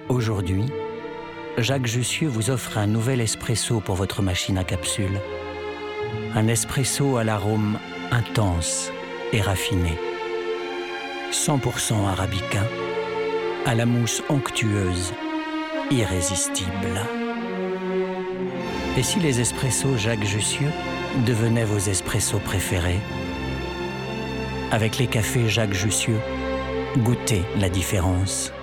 Aujourd'hui, Jacques Jussieu vous offre un nouvel espresso pour votre machine à capsule. Un espresso à l'arôme intense et raffiné. 100% arabica, à la mousse onctueuse, irrésistible. Et si les espressos Jacques Jussieu devenaient vos espressos préférés? Avec les cafés Jacques Jussieu, goûtez la différence.